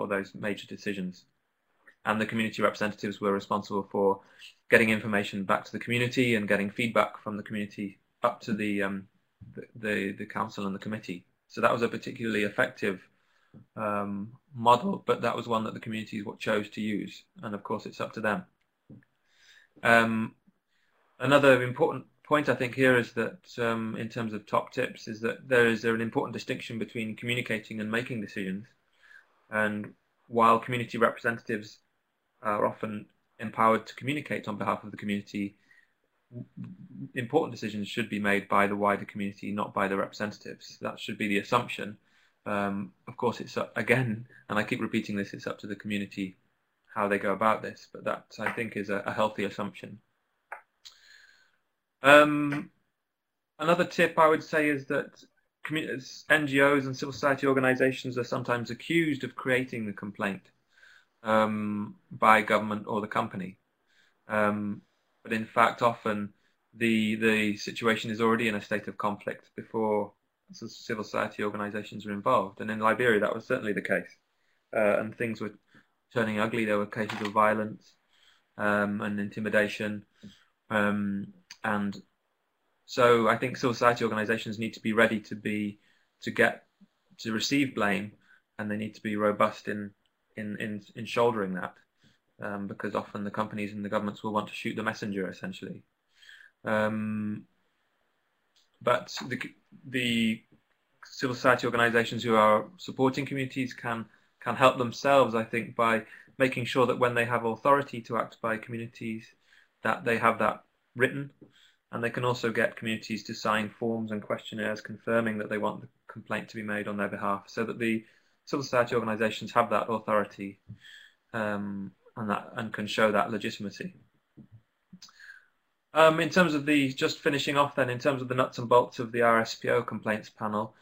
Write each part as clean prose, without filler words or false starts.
for those major decisions. And the community representatives were responsible for getting information back to the community and getting feedback from the community up to the council and the committee. So that was a particularly effective model, but that was one that the communities chose to use, and of course it's up to them. Another important point I think here is that in terms of top tips is that there is an important distinction between communicating and making decisions. And while community representatives are often empowered to communicate on behalf of the community, important decisions should be made by the wider community, not by the representatives. That should be the assumption. Of course, it's again, and I keep repeating this, it's up to the community how they go about this, but that I think is a healthy assumption. Another tip I would say is that NGOs and civil society organizations are sometimes accused of creating the complaint by government or the company. But in fact, often the situation is already in a state of conflict before civil society organizations are involved. And in Liberia, that was certainly the case. And things were turning ugly. There were cases of violence and intimidation. And so I think civil society organizations need to be ready to receive blame, and they need to be robust in shouldering that, because often the companies and the governments will want to shoot the messenger, essentially. But the civil society organizations who are supporting communities can help themselves, I think, by making sure that when they have authority to act by communities, that they have that written, and they can also get communities to sign forms and questionnaires confirming that they want the complaint to be made on their behalf, so that the civil society organizations have that authority and can show that legitimacy. In terms of just finishing off then, in terms of the nuts and bolts of the RSPO complaints panel,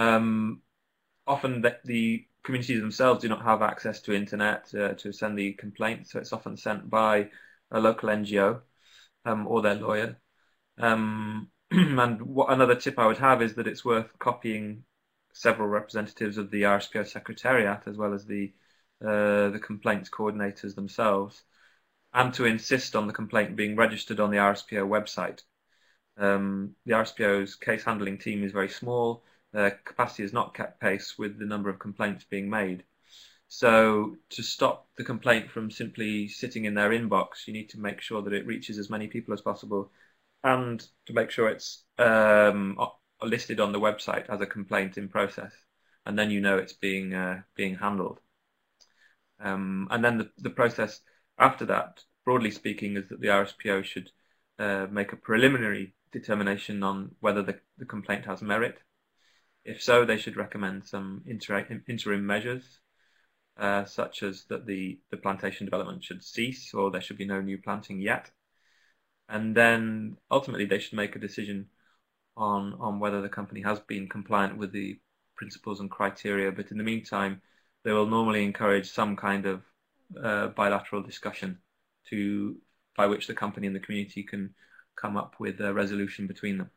often the communities themselves do not have access to internet to send the complaint, so it's often sent by a local NGO or their lawyer. And another tip I would have is that it's worth copying several representatives of the RSPO Secretariat, as well as the complaints coordinators themselves, and to insist on the complaint being registered on the RSPO website. The RSPO's case handling team is very small. Their capacity has not kept pace with the number of complaints being made. So to stop the complaint from simply sitting in their inbox, you need to make sure that it reaches as many people as possible, and to make sure it's listed on the website as a complaint in process, and then you know it's being handled. And then the process after that, broadly speaking, is that the RSPO should make a preliminary determination on whether the complaint has merit. If so, they should recommend some interim measures, such as that the plantation development should cease, or there should be no new planting yet. And then ultimately they should make a decision on whether the company has been compliant with the principles and criteria. But in the meantime, they will normally encourage some kind of bilateral discussion by which the company and the community can come up with a resolution between them.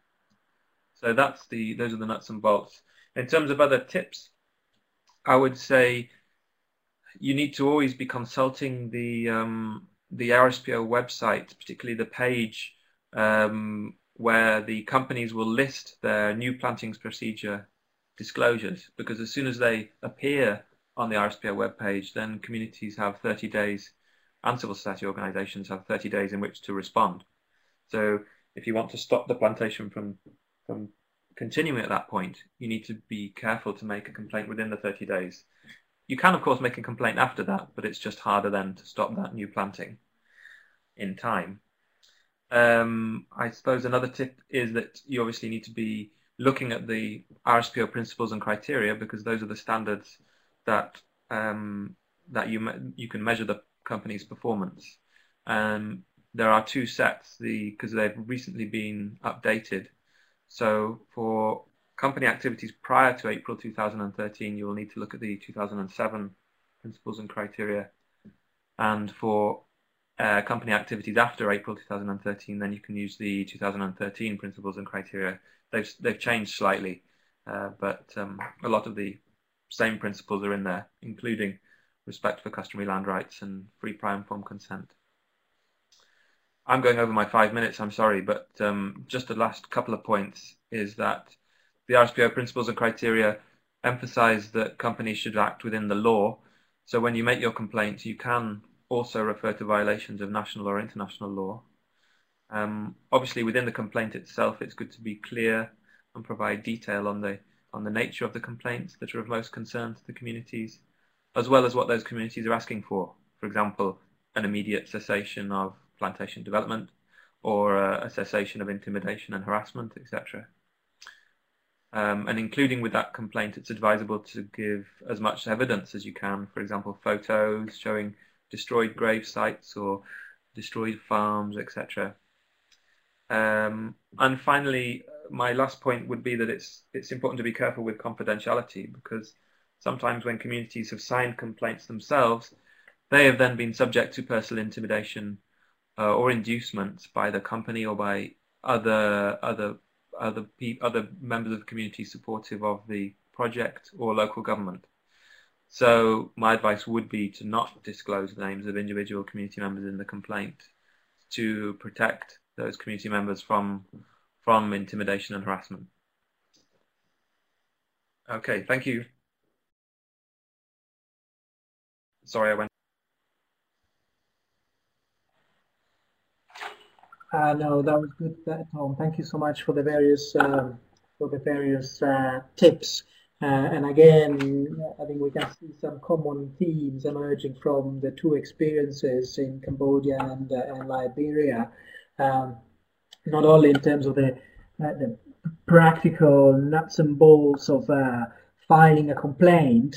So those are the nuts and bolts. In terms of other tips, I would say you need to always be consulting the RSPO website, particularly the page where the companies will list their new plantings procedure disclosures, because as soon as they appear on the RSPO webpage, then communities have 30 days, and civil society organizations have 30 days in which to respond. So if you want to stop the plantation from continuing at that point, you need to be careful to make a complaint within the 30 days. You can, of course, make a complaint after that, but it's just harder then to stop that new planting in time. I suppose another tip is that you obviously need to be looking at the RSPO principles and criteria, because those are the standards that you can measure the company's performance. There are two sets, because they've recently been updated. So for company activities prior to April 2013, you will need to look at the 2007 principles and criteria. And for company activities after April 2013, then you can use the 2013 principles and criteria. They've changed slightly, but a lot of the same principles are in there, including respect for customary land rights and free, prior, informed consent. I'm going over my 5 minutes, I'm sorry, but just the last couple of points is that the RSPO principles and criteria emphasize that companies should act within the law. So when you make your complaint, you can also refer to violations of national or international law. Obviously, within the complaint itself, it's good to be clear and provide detail on the nature of the complaints that are of most concern to the communities, as well as what those communities are asking for. For example, an immediate cessation of plantation development, or a cessation of intimidation and harassment, etc. And including with that complaint, it's advisable to give as much evidence as you can, for example, photos showing destroyed grave sites or destroyed farms, etc. And finally, my last point would be that it's important to be careful with confidentiality, because sometimes when communities have signed complaints themselves, they have then been subject to personal intimidation or inducement by the company or by other members of the community supportive of the project or local government. So my advice would be to not disclose the names of individual community members in the complaint, to protect those community members from intimidation and harassment. Okay, thank you. Sorry, I went. No, that was good, Tom. Thank you so much for the various tips. And again, I think we can see some common themes emerging from the two experiences in Cambodia and Liberia. Not only in terms of the practical nuts and bolts of filing a complaint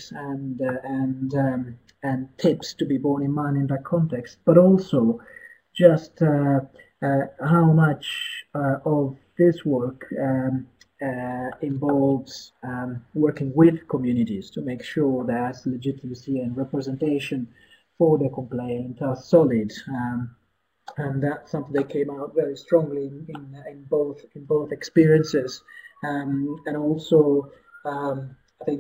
and tips to be borne in mind in that context, but also just how much of this work involves working with communities to make sure that legitimacy and representation for the complaint are solid. And that's something that came out very strongly in both experiences. And also, I think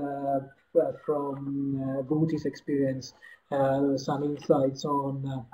from Bhuti's experience, there were some insights on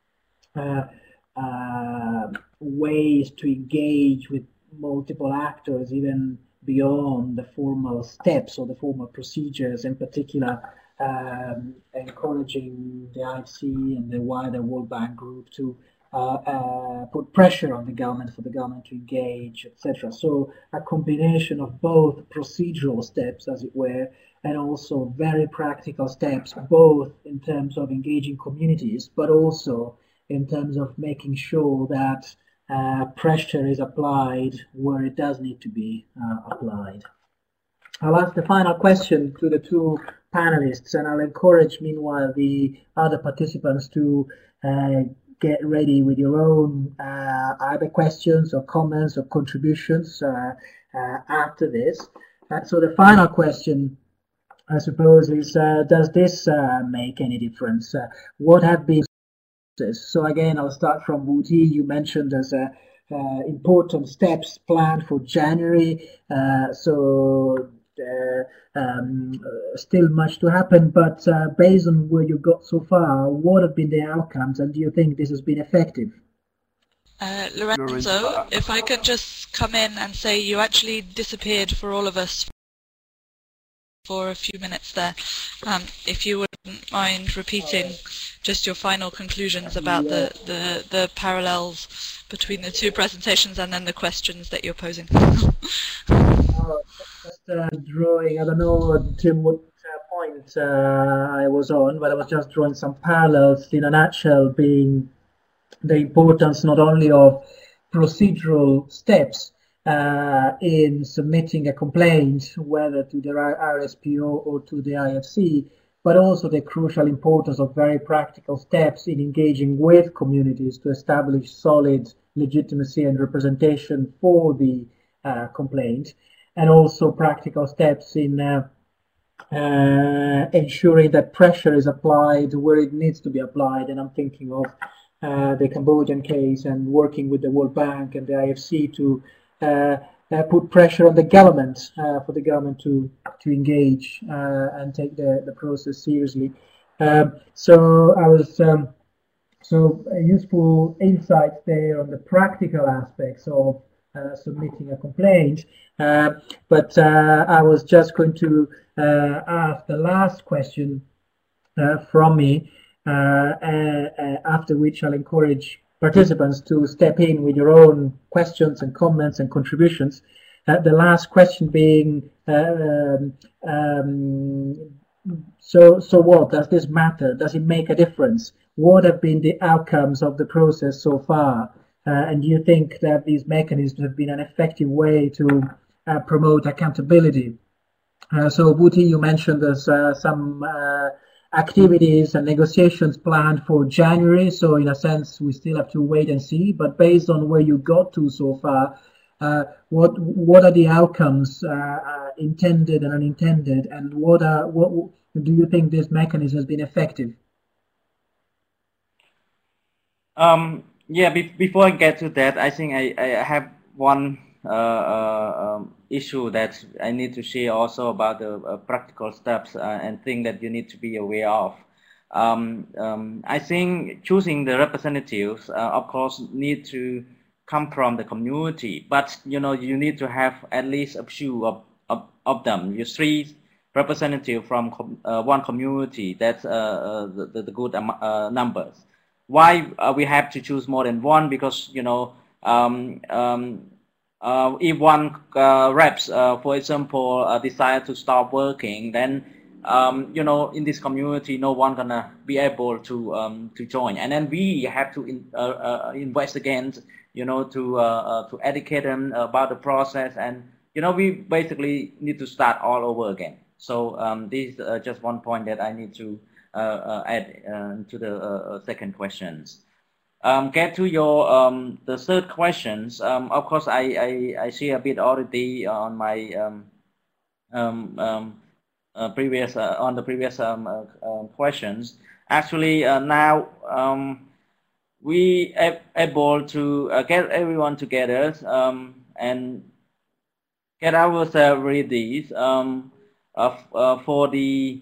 ways to engage with multiple actors, even beyond the formal steps or the formal procedures, in particular encouraging the IFC and the wider World Bank group to put pressure on the government for the government to engage, etc. So a combination of both procedural steps, as it were, and also very practical steps, both in terms of engaging communities, but also in terms of making sure that pressure is applied where it does need to be applied. I'll ask the final question to the two panelists, and I'll encourage, meanwhile, the other participants to get ready with your own either questions or comments or contributions after this. So the final question, I suppose, is does this make any difference? What have been... So again, I'll start from Bhuti. You mentioned there's important steps planned for January, still much to happen, but based on where you got so far, what have been the outcomes, and do you think this has been effective? Lorenzo, if I could just come in and say you actually disappeared for all of us for a few minutes there. If you wouldn't mind repeating just your final conclusions about the parallels between the two presentations and then the questions that you're posing. Just drawing, I don't know, Tim, what point I was on, but I was just drawing some parallels in a nutshell, being the importance not only of procedural steps in submitting a complaint, whether to the RSPO or to the IFC, but also the crucial importance of very practical steps in engaging with communities to establish solid legitimacy and representation for the complaint, and also practical steps in ensuring that pressure is applied where it needs to be applied. And I'm thinking of the Cambodian case and working with the World Bank and the IFC to put pressure on the government for the government to engage and take the process seriously. So I was useful insights there on the practical aspects of submitting a complaint. But I was just going to ask the last question from me, after which I'll encourage participants to step in with your own questions and comments and contributions. The last question being, so what? Does this matter? Does it make a difference? What have been the outcomes of the process so far? And do you think that these mechanisms have been an effective way to promote accountability? So, Bhuti, you mentioned there's some activities and negotiations planned for January. So, in a sense, we still have to wait and see. But based on where you got to so far, what are the outcomes intended and unintended, and what do you think this mechanism has been effective? Yeah, before I get to that, I think I have one issue that I need to share also about the practical steps and things that you need to be aware of. I think choosing the representatives, of course, need to come from the community, but you need to have at least a few of them. You 3 representatives from one community. That's the good numbers. Why we have to choose more than one? Because if one reps, for example, decide to stop working, then in this community, no one gonna be able to join, and then we have to investigate, to educate them about the process, and we basically need to start all over again. So this is just one point that I need to add to the second questions. Get to your the third questions. Of course, I share a bit already on my previous on the previous questions. Actually, now we are able to get everyone together and get ourselves ready for the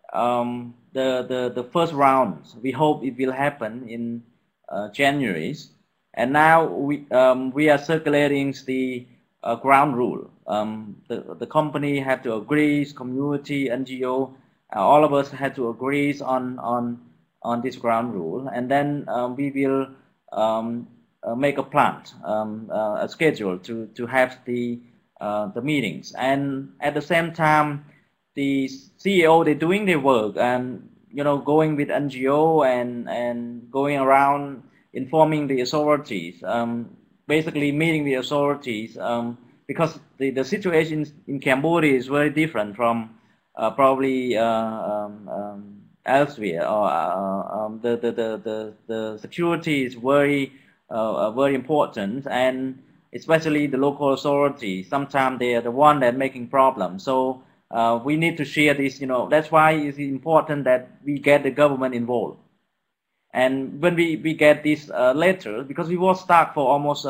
first round. We hope it will happen in January, and now we are circulating the ground rule. The company have to agree, community, NGO, all of us had to agree on this ground rule, and then we will make a plan, a schedule to have the meetings, and at the same time, the CEO, they're doing their work and going with NGO and going around informing the authorities, basically meeting the authorities, because the situation in Cambodia is very different from probably elsewhere. The security is very important, and especially the local authorities. Sometimes they are the one that making problems. So we need to share this. That's why it's important that we get the government involved. And when we get this letter, because we was stuck for almost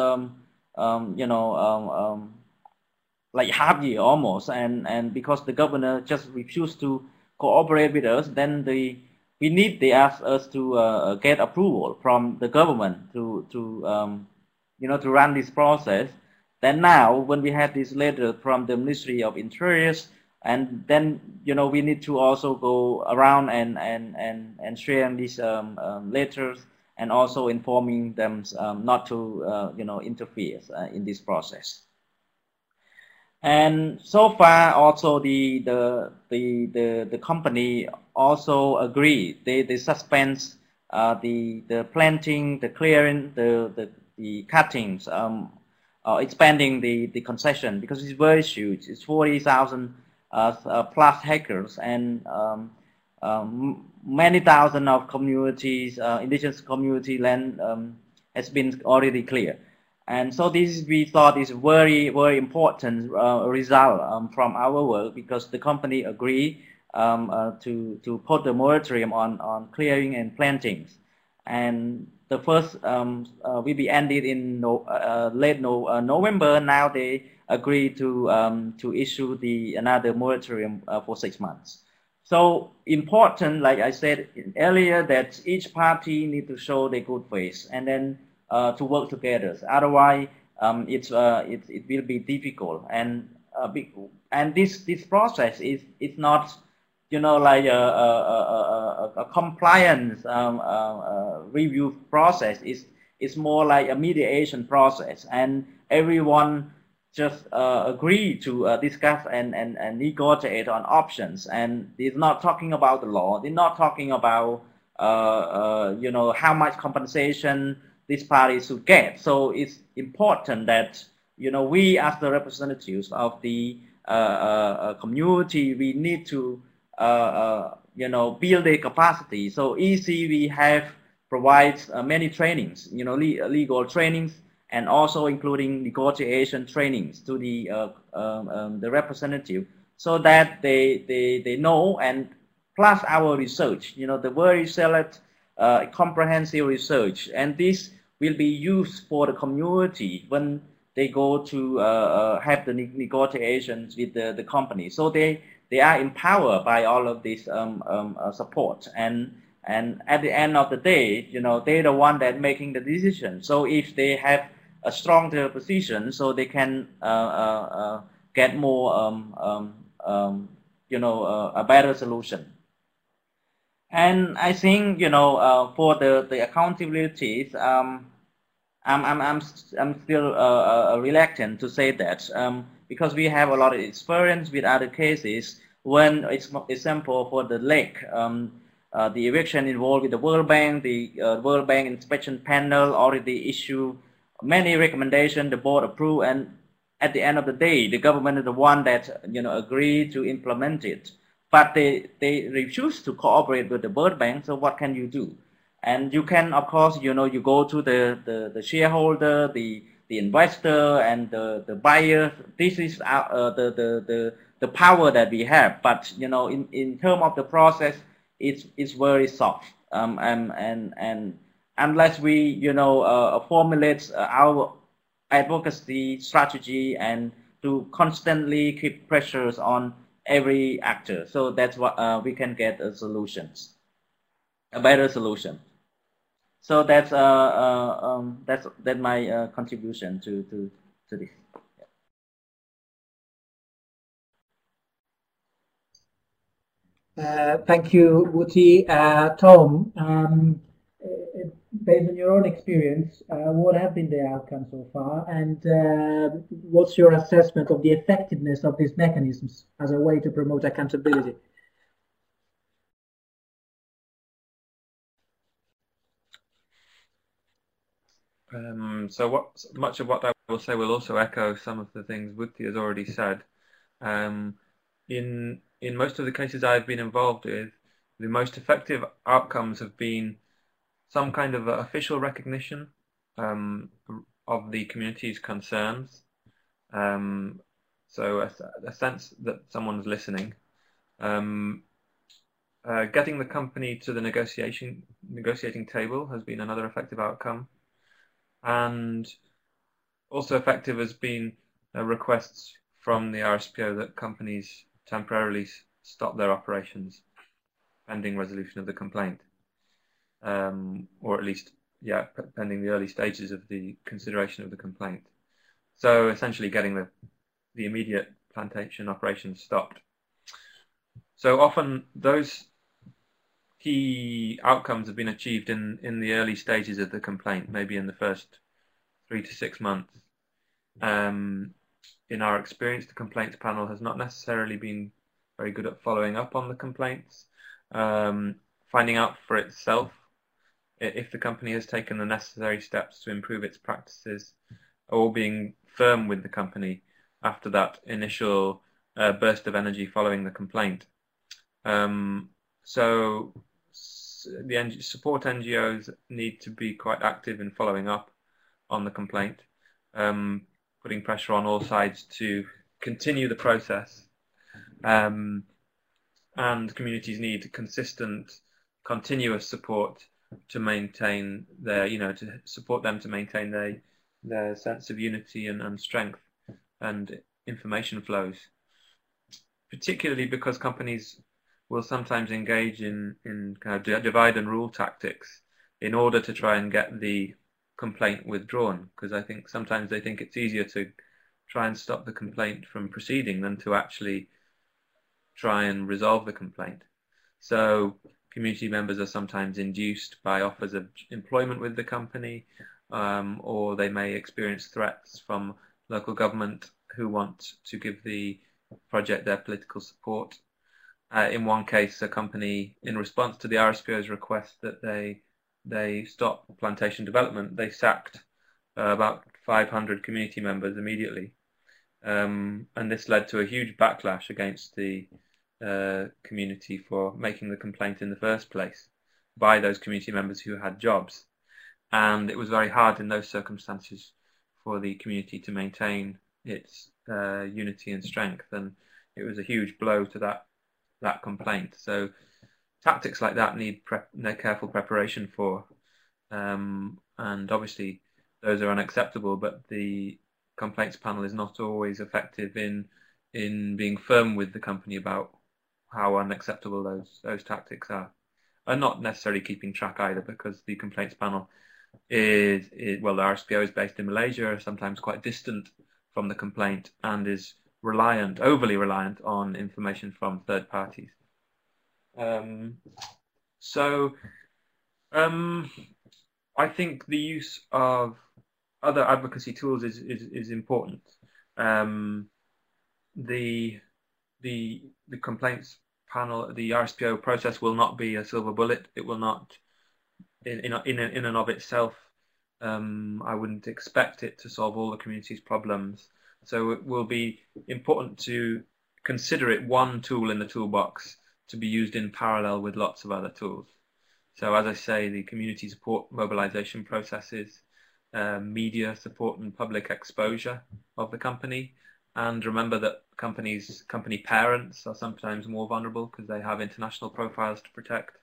like half year almost, and because the governor just refused to cooperate with us, then they asked us to get approval from the government to run this process. Then now, when we had this letter from the Ministry of Interior, and then we need to also go around and share these letters, and also informing them not to interfere in this process. And so far, also the company also agreed. They suspend the planting, the clearing, the cuttings, expanding the concession, because it's very huge. It's 40,000 plus hectares, and many thousand of communities, indigenous community land has been already cleared. And so this we thought is very important result from our work, because the company agreed to put the moratorium on clearing and plantings. And the first will be ended in late November. Now they agreed to issue another moratorium for 6 months. So important, like I said earlier, that each party need to show their good faith and then to work together. Otherwise, it will be difficult. And this process is not, you know, like a compliance review process. It's more like a mediation process, and everyone just agree to discuss and negotiate on options. And it's not talking about the law. They're not talking about you know, how much compensation these parties should get. So it's important that, you know, we as the representatives of the community, we need to you know, build a capacity. So EC we provides many trainings, you know, legal trainings, and also including negotiation trainings to the representative, so that they know. And plus our research, you know, the very select comprehensive research, and this will be used for the community when they go to have the negotiations with the company. So they are empowered by all of this support, and at the end of the day, you know, they're the one that making the decision. So if they have a stronger position, so they can get more you know, a better solution. And I think, you know, for the accountabilities, I'm still reluctant to say that, because we have a lot of experience with other cases. When it's example for the lake, the eviction involved with the World Bank, the World Bank inspection panel already issued many recommendations, the board approved, and at the end of the day, the government is the one that, you know, agreed to implement it. But they refuse to cooperate with the World Bank. So what can you do? And you can, of course, you know, you go to the shareholder, the investor, and the buyer. This is the power that we have. But, you know, in terms of the process, it's very soft. And unless we, you know, formulate our advocacy strategy and to constantly keep pressures on every actor, so that's what we can get a better solution. So that's my contribution to this. Thank you, Wuti. Tom, based on your own experience, what have been the outcomes so far, and what's your assessment of the effectiveness of these mechanisms as a way to promote accountability? So much of what I will say will also echo some of the things Wuti has already said. In most of the cases I've been involved with, the most effective outcomes have been some kind of official recognition of the community's concerns. So a sense that someone's listening. Getting the company to the negotiating table has been another effective outcome. And also effective has been requests from the RSPO that companies temporarily stop their operations pending resolution of the complaint, or at least, yeah, pending the early stages of the consideration of the complaint. So essentially getting the immediate plantation operations stopped. So often those key outcomes have been achieved in the early stages of the complaint, maybe in the first 3 to 6 months. In our experience, the complaints panel has not necessarily been very good at following up on the complaints, finding out for itself if the company has taken the necessary steps to improve its practices, or being firm with the company after that initial burst of energy following the complaint. So the support NGOs need to be quite active in following up on the complaint, putting pressure on all sides to continue the process. And communities need consistent, continuous support to maintain their, to support them to maintain their sense of unity and strength and information flows, particularly because companies will sometimes engage in kind of divide and rule tactics in order to try and get the complaint withdrawn, because I think sometimes they think it's easier to try and stop the complaint from proceeding than to actually try and resolve the complaint. So community members are sometimes induced by offers of employment with the company, or they may experience threats from local government who want to give the project their political support. In one case, a company, in response to the RSPO's request that they stop plantation development, they sacked about 500 community members immediately. And this led to a huge backlash against the community for making the complaint in the first place by those community members who had jobs. And it was very hard in those circumstances for the community to maintain its unity and strength, and it was a huge blow to that complaint. So tactics like that need careful preparation for, and obviously those are unacceptable, but the complaints panel is not always effective in being firm with the company about how unacceptable those tactics are, and not necessarily keeping track either, because the complaints panel the RSPO is based in Malaysia, sometimes quite distant from the complaint, and is overly reliant on information from third parties. I think the use of other advocacy tools is important. The complaints panel, the RSPO process will not be a silver bullet. It will not, in and of itself, I wouldn't expect it to solve all the community's problems. So it will be important to consider it one tool in the toolbox to be used in parallel with lots of other tools. So as I say, the community support mobilization processes, media support and public exposure of the company. And remember that company parents are sometimes more vulnerable because they have international profiles to protect.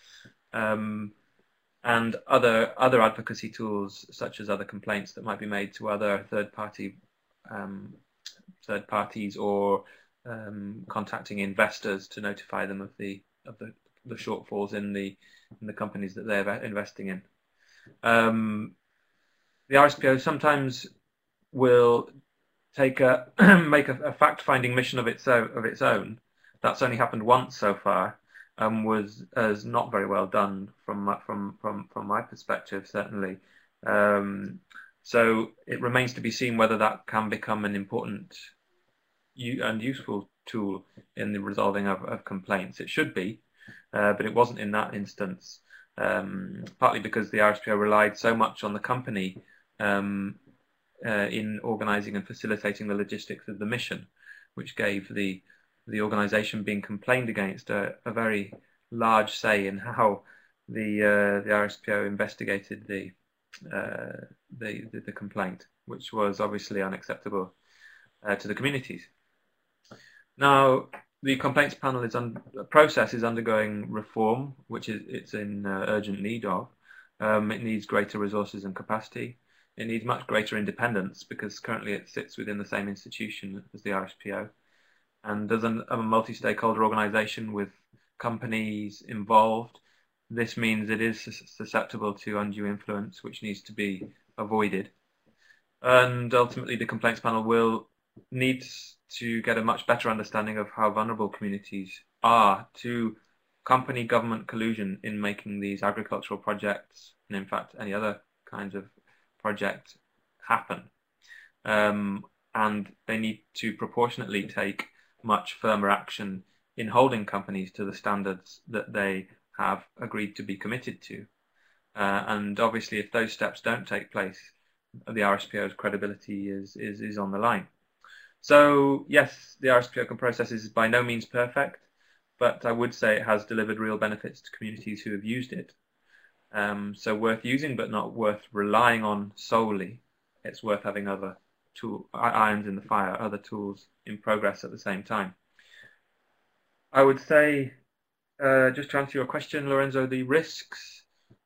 And other advocacy tools, such as other complaints that might be made to other third parties, or contacting investors to notify them of the shortfalls in the companies that they're investing in. The RSPO sometimes will make a fact-finding mission of its own. That's only happened once so far, as not very well done from my perspective, certainly. So it remains to be seen whether that can become an important and useful tool in the resolving of complaints. It should be, but it wasn't in that instance, partly because the RSPO relied so much on the company in organising and facilitating the logistics of the mission, which gave the organisation being complained against a very large say in how the RSPO investigated the complaint, which was obviously unacceptable to the communities. Now, the complaints panel process is undergoing reform, which it's in urgent need of. It needs greater resources and capacity. It needs much greater independence, because currently it sits within the same institution as the RSPO. And as a multi-stakeholder organisation with companies involved, this means it is susceptible to undue influence, which needs to be avoided. And ultimately, the complaints panel will need to get a much better understanding of how vulnerable communities are to company-government collusion in making these agricultural projects, and in fact any other kinds of project, happen. And they need to proportionately take much firmer action in holding companies to the standards that they have agreed to be committed to. And obviously, if those steps don't take place, the RSPO's credibility is on the line. So yes, the RSPO process is by no means perfect, but I would say it has delivered real benefits to communities who have used it. So worth using, but not worth relying on solely. It's worth having other irons in the fire, other tools in progress at the same time. I would say, just to answer your question, Lorenzo, the risks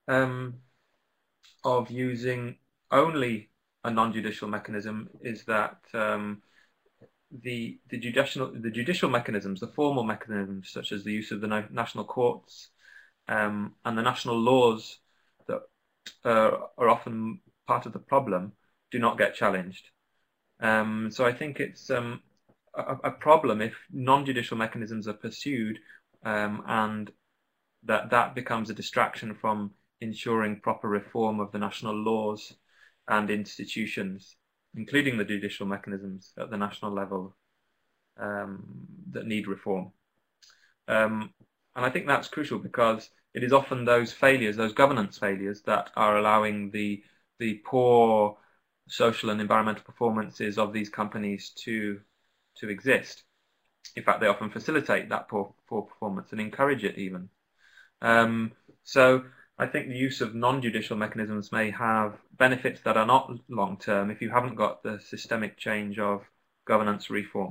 of using only a non-judicial mechanism is that the judicial mechanisms, the formal mechanisms such as the use of the national courts and the national laws that are often part of the problem, do not get challenged. So I think it's a problem if non-judicial mechanisms are pursued and that becomes a distraction from ensuring proper reform of the national laws and institutions, including the judicial mechanisms at the national level that need reform. And I think that's crucial because it is often those failures, those governance failures, that are allowing the poor social and environmental performances of these companies to exist. In fact, they often facilitate that poor performance and encourage it even. So I think the use of non-judicial mechanisms may have benefits that are not long-term if you haven't got the systemic change of governance reform.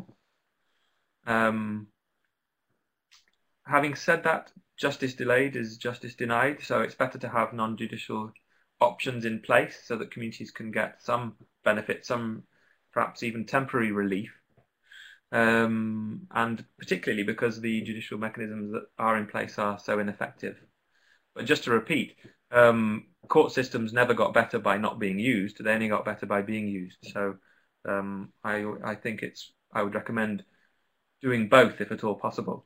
Having said that, justice delayed is justice denied, so it's better to have non-judicial options in place so that communities can get some benefit, some perhaps even temporary relief, and particularly because the judicial mechanisms that are in place are so ineffective. But just to repeat, court systems never got better by not being used, they only got better by being used. So I think I would recommend doing both if at all possible.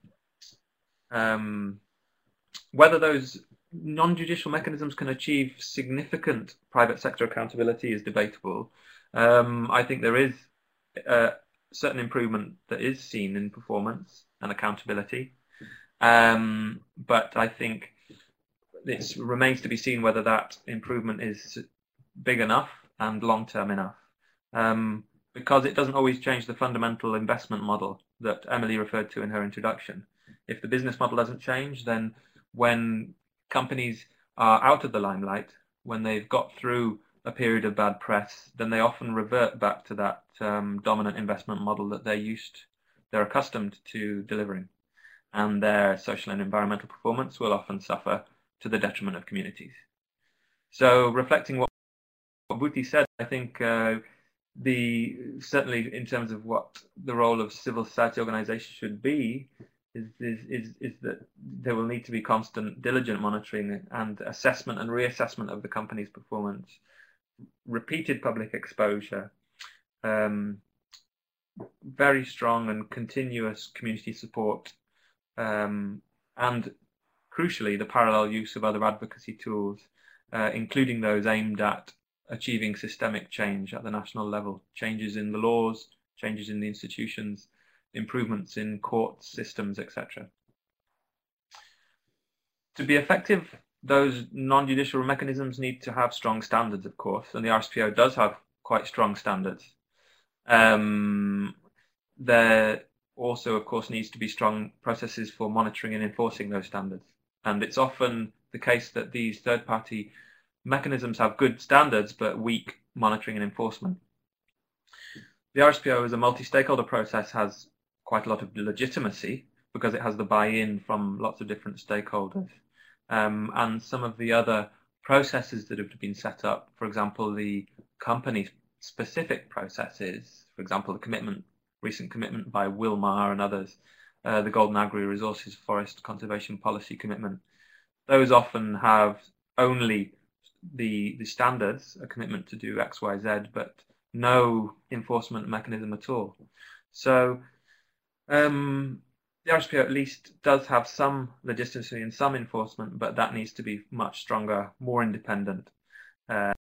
Whether those non-judicial mechanisms can achieve significant private sector accountability is debatable. I think there is certain improvement that is seen in performance and accountability, but I think it remains to be seen whether that improvement is big enough and long-term enough, because it doesn't always change the fundamental investment model that Emily referred to in her introduction. If the business model doesn't change, then when companies are out of the limelight, when they've got through a period of bad press, then they often revert back to that dominant investment model that they're accustomed to delivering, and their social and environmental performance will often suffer to the detriment of communities. So, reflecting what Bhuti said, I think certainly in terms of what the role of civil society organisations should be, is that there will need to be constant, diligent monitoring and assessment and reassessment of the company's performance, repeated public exposure, very strong and continuous community support, and crucially the parallel use of other advocacy tools, including those aimed at achieving systemic change at the national level, changes in the laws, changes in the institutions, improvements in court systems, etc. To be effective, those non-judicial mechanisms need to have strong standards, of course, and the RSPO does have quite strong standards. There also, of course, needs to be strong processes for monitoring and enforcing those standards. And it's often the case that these third-party mechanisms have good standards but weak monitoring and enforcement. The RSPO as a multi-stakeholder process has quite a lot of legitimacy because it has the buy-in from lots of different stakeholders. And some of the other processes that have been set up, for example, the company-specific processes, for example, the recent commitment by Wilmar and others, the Golden Agri Resources Forest Conservation Policy commitment, those often have only the standards, a commitment to do X, Y, Z, but no enforcement mechanism at all. So the RSPO at least does have some legitimacy and some enforcement, but that needs to be much stronger, more independent, and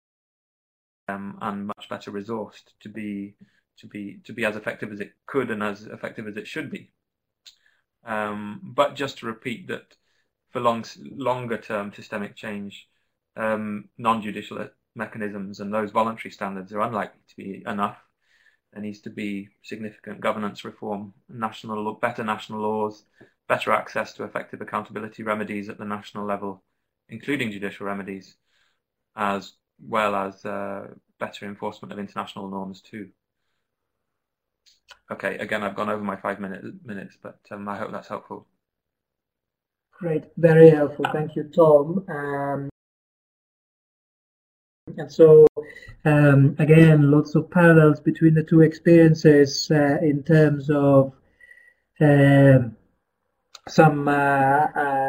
much better resourced to be as effective as it could and as effective as it should be. But just to repeat that for longer term systemic change, non-judicial mechanisms and those voluntary standards are unlikely to be enough. There needs to be significant governance reform, better national laws, better access to effective accountability remedies at the national level, including judicial remedies, as well as better enforcement of international norms too. Okay, again, I've gone over my 5 minutes, but I hope that's helpful. Great, very helpful. Thank you, Tom. And so, again, lots of parallels between the two experiences in terms of some